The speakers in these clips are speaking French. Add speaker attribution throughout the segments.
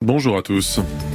Speaker 1: Bonjour à tous.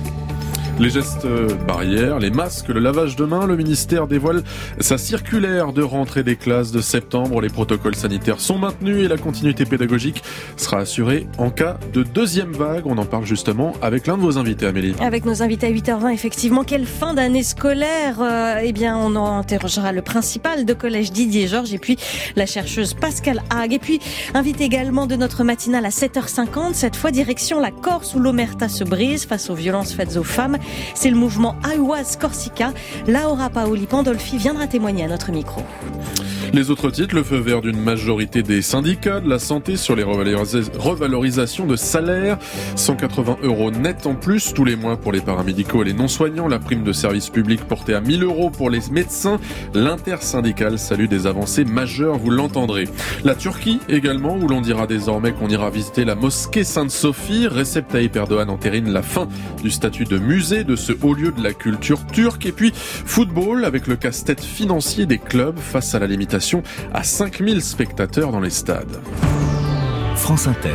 Speaker 1: Les gestes barrières, les masques, le lavage de mains, le ministère dévoile sa circulaire de rentrée des classes de septembre. Les protocoles sanitaires sont maintenus et la continuité pédagogique sera assurée en cas de deuxième vague. On en parle justement avec l'un de vos invités, Amélie.
Speaker 2: Avec nos invités à 8h20, effectivement, quelle fin d'année scolaire on en interrogera le principal de collège Didier Georges et puis la chercheuse Pascale Hague. Et puis, invité également de notre matinale à 7h50, cette fois direction la Corse où l'omerta se brise face aux violences faites aux femmes. C'est le mouvement I Was Corsica. Laura Paoli Pandolfi viendra témoigner à notre micro.
Speaker 1: Les autres titres, le feu vert d'une majorité des syndicats de la santé sur les revalorisations de salaire. 180 € net en plus tous les mois pour les paramédicaux et les non-soignants. La prime de service public portée à 1 000 € pour les médecins. L'intersyndicale salue des avancées majeures, vous l'entendrez. La Turquie également, où l'on dira désormais qu'on ira visiter la mosquée Sainte-Sophie. Recep Tayyip Erdogan entérine la fin du statut de musée de ce haut lieu de la culture turque. Et puis, football avec le casse-tête financier des clubs face à la limitation à 5000 spectateurs dans les stades.
Speaker 3: France Inter.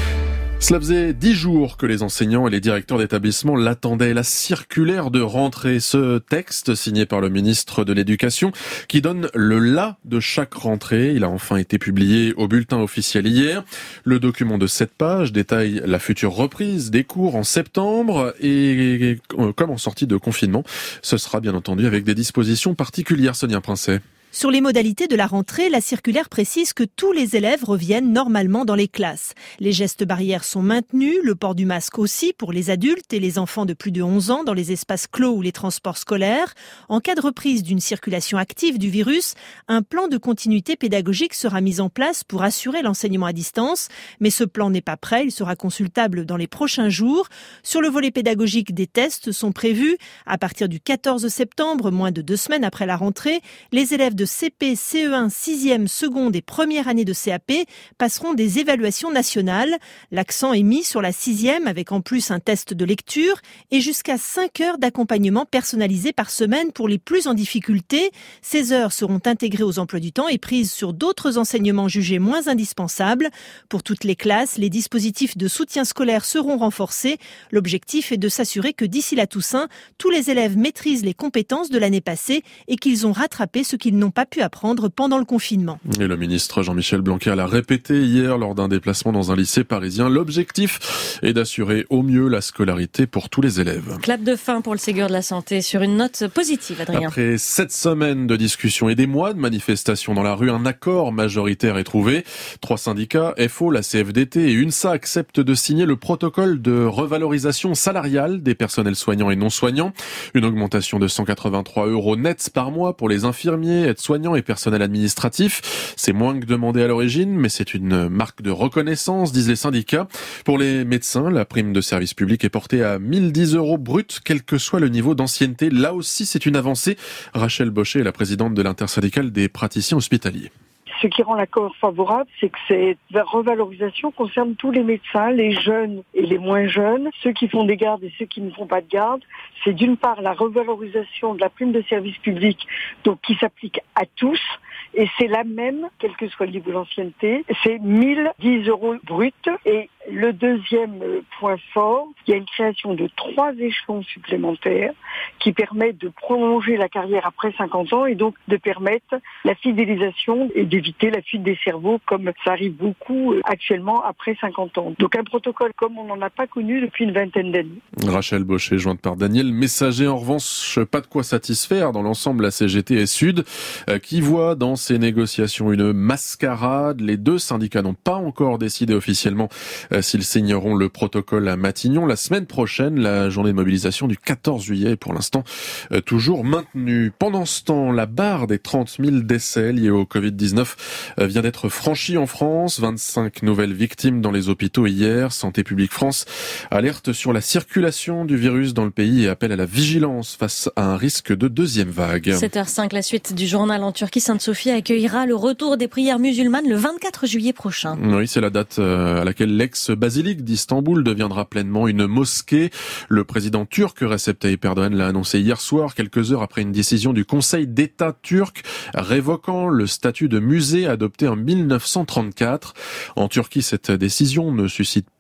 Speaker 1: Cela faisait 10 jours que les enseignants et les directeurs d'établissement l'attendaient. La circulaire de rentrée, ce texte signé par le ministre de l'Éducation qui donne le la de chaque rentrée. Il a enfin été publié au bulletin officiel hier. Le document de 7 pages détaille la future reprise des cours en septembre et comme en sortie de confinement, ce sera bien entendu avec des dispositions particulières. Sonia Princet.
Speaker 4: Sur les modalités de la rentrée, la circulaire précise que tous les élèves reviennent normalement dans les classes. Les gestes barrières sont maintenus, le port du masque aussi pour les adultes et les enfants de plus de 11 ans dans les espaces clos ou les transports scolaires. En cas de reprise d'une circulation active du virus, un plan de continuité pédagogique sera mis en place pour assurer l'enseignement à distance. Mais ce plan n'est pas prêt, il sera consultable dans les prochains jours. Sur le volet pédagogique, des tests sont prévus. À partir du 14 septembre, moins de 2 semaines après la rentrée, les élèves de CP, CE1, 6e, seconde et première année de CAP passeront des évaluations nationales. L'accent est mis sur la 6e avec en plus un test de lecture et jusqu'à 5 heures d'accompagnement personnalisé par semaine pour les plus en difficulté. Ces heures seront intégrées aux emplois du temps et prises sur d'autres enseignements jugés moins indispensables. Pour toutes les classes, les dispositifs de soutien scolaire seront renforcés. L'objectif est de s'assurer que d'ici la Toussaint, tous les élèves maîtrisent les compétences de l'année passée et qu'ils ont rattrapé ce qu'ils n'ont pas pu apprendre pendant le confinement.
Speaker 1: Et le ministre Jean-Michel Blanquer l'a répété hier lors d'un déplacement dans un lycée parisien. L'objectif est d'assurer au mieux la scolarité pour tous les élèves.
Speaker 2: Clap de fin pour le Ségur de la Santé sur une note positive, Adrien.
Speaker 1: Après 7 semaines de discussions et des mois de manifestations dans la rue, un accord majoritaire est trouvé. 3 syndicats, FO, la CFDT et UNSA acceptent de signer le protocole de revalorisation salariale des personnels soignants et non soignants. Une augmentation de 183 € nets par mois pour les infirmiers, soignants et personnel administratif. C'est moins que demandé à l'origine, mais c'est une marque de reconnaissance, disent les syndicats. Pour les médecins, la prime de service public est portée à 1 010 € brut, quel que soit le niveau d'ancienneté. Là aussi, c'est une avancée. Rachel Bochet est la présidente de l'intersyndicale des praticiens hospitaliers.
Speaker 5: Ce qui rend l'accord favorable, c'est que cette revalorisation concerne tous les médecins, les jeunes et les moins jeunes, ceux qui font des gardes et ceux qui ne font pas de garde. C'est d'une part la revalorisation de la prime de service public, donc qui s'applique à tous, et c'est la même, quel que soit le niveau d'ancienneté, c'est 1 010 € brut. Et le deuxième point fort, il y a une création de 3 échelons supplémentaires qui permettent de prolonger la carrière après 50 ans et donc de permettre la fidélisation et d'éviter la fuite des cerveaux comme ça arrive beaucoup actuellement après 50 ans. Donc un protocole comme on n'en a pas connu depuis une vingtaine d'années.
Speaker 1: Rachel Bochet, jointe par Daniel Messager. En revanche, pas de quoi satisfaire dans l'ensemble la CGT et Sud qui voit dans ces négociations une mascarade. Les 2 syndicats n'ont pas encore décidé officiellement s'ils signeront le protocole à Matignon. La semaine prochaine, la journée de mobilisation du 14 juillet est pour l'instant toujours maintenue. Pendant ce temps, la barre des 30 000 décès liés au Covid-19 vient d'être franchie en France. 25 nouvelles victimes dans les hôpitaux hier. Santé publique France alerte sur la circulation du virus dans le pays et appelle à la vigilance face à un risque de deuxième vague.
Speaker 2: 7h05, la suite du journal en Turquie. Sainte-Sophie accueillera le retour des prières musulmanes le 24 juillet prochain.
Speaker 1: Oui, c'est la date à laquelle l'ex-basilique d'Istanbul deviendra pleinement une mosquée. Le président turc Recep Tayyip Erdogan l'a annoncé hier soir, quelques heures après une décision du Conseil d'État turc révoquant le statut de musée adopté en 1934. En Turquie, cette décision ne suscite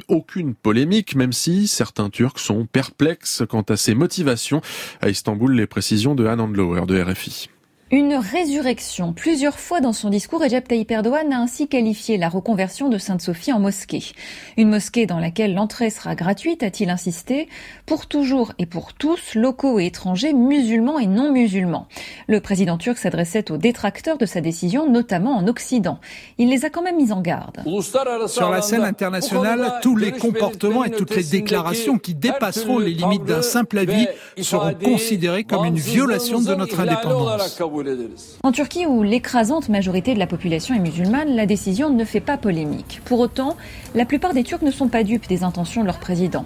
Speaker 1: aucune polémique, même si certains Turcs sont perplexes quant à ses motivations. À Istanbul, les précisions de Anne Andlauer de RFI.
Speaker 6: Une résurrection. Plusieurs fois dans son discours, Recep Tayyip Erdogan a ainsi qualifié la reconversion de Sainte-Sophie en mosquée. Une mosquée dans laquelle l'entrée sera gratuite, a-t-il insisté, pour toujours et pour tous, locaux et étrangers, musulmans et non musulmans. Le président turc s'adressait aux détracteurs de sa décision, notamment en Occident. Il les a quand même mis en garde.
Speaker 7: Sur la scène internationale, tous les comportements et toutes les déclarations qui dépasseront les limites d'un simple avis seront considérés comme une violation de notre indépendance.
Speaker 6: En Turquie, où l'écrasante majorité de la population est musulmane, la décision ne fait pas polémique. Pour autant, la plupart des Turcs ne sont pas dupes des intentions de leur président.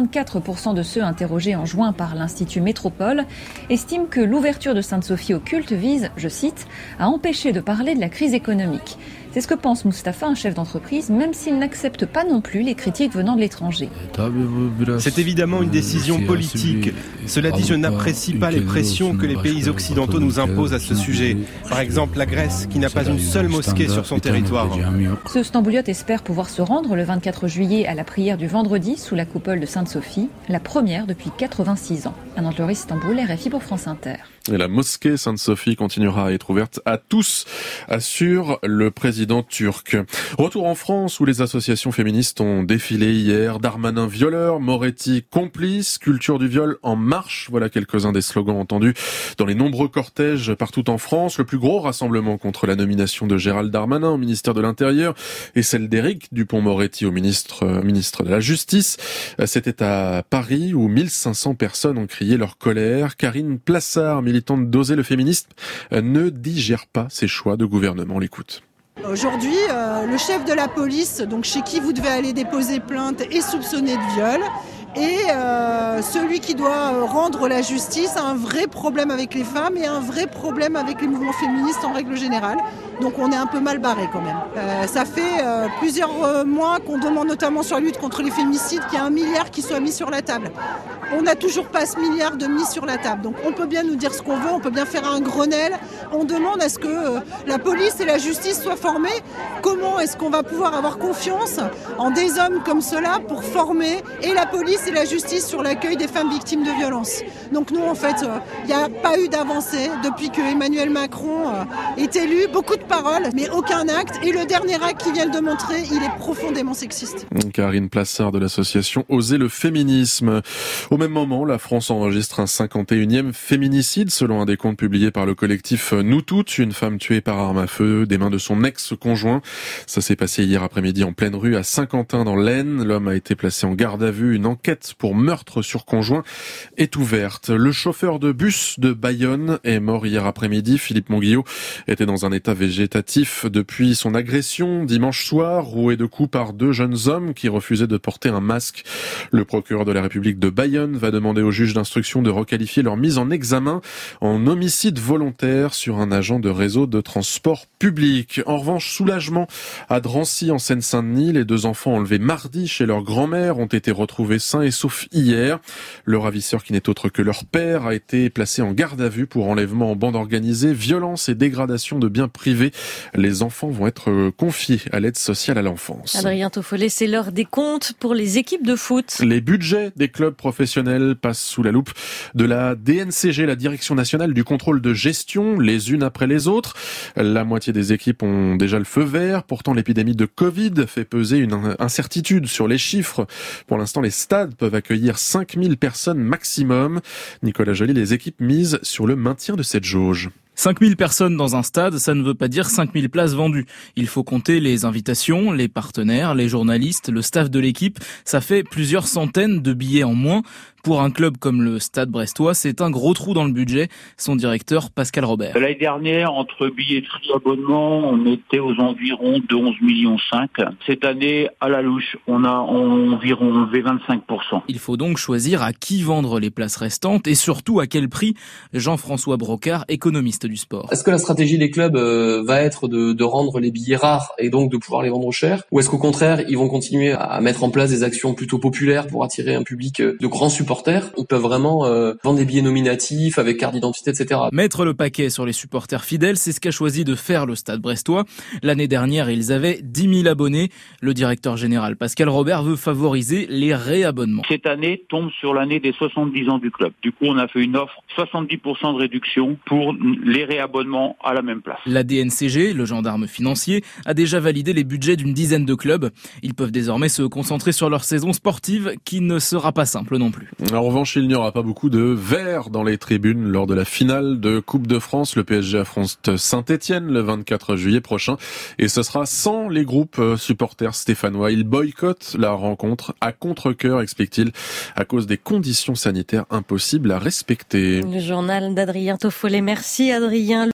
Speaker 6: 44% de ceux interrogés en juin par l'Institut Métropole estiment que l'ouverture de Sainte-Sophie au culte vise, je cite, à empêcher de parler de la crise économique. C'est ce que pense Mustapha, un chef d'entreprise, même s'il n'accepte pas non plus les critiques venant de l'étranger.
Speaker 8: C'est évidemment une décision politique. Cela dit, je n'apprécie pas les pressions que les pays occidentaux nous imposent à ce sujet. Par exemple, la Grèce, qui n'a pas une seule mosquée sur son territoire.
Speaker 6: Ce Stambouliote espère pouvoir se rendre le 24 juillet à la prière du vendredi sous la coupole de Sainte-Sophie, la première depuis 86 ans. Anne Andlauer, Istanbul, RFI pour France Inter.
Speaker 1: Et la mosquée Sainte-Sophie continuera à être ouverte à tous, assure le président turc. Retour en France où les associations féministes ont défilé hier. Darmanin violeur, Moretti complice, culture du viol en marche. Voilà quelques-uns des slogans entendus dans les nombreux cortèges partout en France. Le plus gros rassemblement contre la nomination de Gérald Darmanin au ministère de l'Intérieur et celle d'Éric Dupond-Moretti au ministre de la Justice. C'était à Paris où 1500 personnes ont crié leur colère. Karine Plassard, militante d'Oser le féminisme, ne digère pas ces choix de gouvernement. On l'écoute.
Speaker 9: Aujourd'hui, le chef de la police, donc chez qui vous devez aller déposer plainte, est soupçonné de viol. Et celui qui doit rendre la justice a un vrai problème avec les femmes et un vrai problème avec les mouvements féministes en règle générale. Donc on est un peu mal barré quand même. Ça fait plusieurs mois qu'on demande notamment sur la lutte contre les féminicides qu'il y a 1 milliard qui soit mis sur la table. On n'a toujours pas ce milliard de mis sur la table. Donc on peut bien nous dire ce qu'on veut, on peut bien faire un Grenelle. On demande à ce que la police et la justice soient formées. Comment est-ce qu'on va pouvoir avoir confiance en des hommes comme cela pour former et la police et la justice sur l'accueil des femmes victimes de violences? Donc nous, en fait, il n'y a pas eu d'avancée depuis que Emmanuel Macron est élu. Beaucoup de paroles, mais aucun acte. Et le dernier acte qui vient de montrer, il est profondément sexiste.
Speaker 1: Karine Plassard de l'association Oser le féminisme. Au même moment, la France enregistre un 51e féminicide, selon un décompte publié par le collectif Nous Toutes. Une femme tuée par arme à feu des mains de son ex-conjoint. Ça s'est passé hier après-midi en pleine rue à Saint-Quentin dans l'Aisne. L'homme a été placé en garde à vue. Une enquête pour meurtre sur conjoint est ouverte. Le chauffeur de bus de Bayonne est mort hier après-midi. Philippe Monguillot était dans un état végétatif depuis son agression dimanche soir, roué de coups par 2 jeunes hommes qui refusaient de porter un masque. Le procureur de la République de Bayonne va demander au juge d'instruction de requalifier leur mise en examen en homicide volontaire sur un agent de réseau de transport public. En revanche, soulagement à Drancy en Seine-Saint-Denis. Les 2 enfants enlevés mardi chez leur grand-mère ont été retrouvés sains et saufs hier. Le ravisseur, qui n'est autre que leur père, a été placé en garde à vue pour enlèvement en bande organisée, violence et dégradation de biens privés. Les enfants vont être confiés à l'aide sociale à l'enfance.
Speaker 2: Adrien Toffolet, c'est l'heure des comptes pour les équipes de foot.
Speaker 1: Les budgets des clubs professionnels passent sous la loupe de la DNCG, la Direction nationale du contrôle de gestion, les unes après les autres. La moitié des équipes ont déjà le feu vert. Pourtant, l'épidémie de Covid fait peser une incertitude sur les chiffres. Pour l'instant, les stades peuvent accueillir 5000 personnes maximum. Nicolas Joly, les équipes misent sur le maintien de cette jauge.
Speaker 10: 5000 personnes dans un stade, ça ne veut pas dire 5000 places vendues. Il faut compter les invitations, les partenaires, les journalistes, le staff de l'équipe. Ça fait plusieurs centaines de billets en moins. Pour un club comme le Stade brestois, c'est un gros trou dans le budget. Son directeur, Pascal Robert.
Speaker 11: L'année dernière, entre billetterie et abonnement, on était aux environs de 11,5 millions. Cette année, à la louche, on a environ enlevé 25%.
Speaker 10: Il faut donc choisir à qui vendre les places restantes et surtout à quel prix. Jean-François Brocard, économiste du sport.
Speaker 12: Est-ce que la stratégie des clubs va être de rendre les billets rares et donc de pouvoir les vendre cher? Ou est-ce qu'au contraire, ils vont continuer à mettre en place des actions plutôt populaires pour attirer un public de grands supporters supporters. Ils peuvent vraiment vendre des billets nominatifs avec carte d'identité, etc.
Speaker 10: Mettre le paquet sur les supporters fidèles, c'est ce qu'a choisi de faire le Stade brestois. L'année dernière, ils avaient 10 000 abonnés. Le directeur général Pascal Robert veut favoriser les réabonnements.
Speaker 11: Cette année tombe sur l'année des 70 ans du club. Du coup, on a fait une offre 70% de réduction pour les réabonnements à la même place.
Speaker 10: La DNCG, le gendarme financier, a déjà validé les budgets d'une dizaine de clubs. Ils peuvent désormais se concentrer sur leur saison sportive qui ne sera pas simple non plus.
Speaker 1: En revanche, il n'y aura pas beaucoup de verts dans les tribunes lors de la finale de Coupe de France. Le PSG affronte Saint-Etienne le 24 juillet prochain et ce sera sans les groupes supporters stéphanois. Ils boycottent la rencontre à contre-cœur, explique-t-il, à cause des conditions sanitaires impossibles à respecter.
Speaker 2: Le journal d'Adrien Toffolet. Merci Adrien.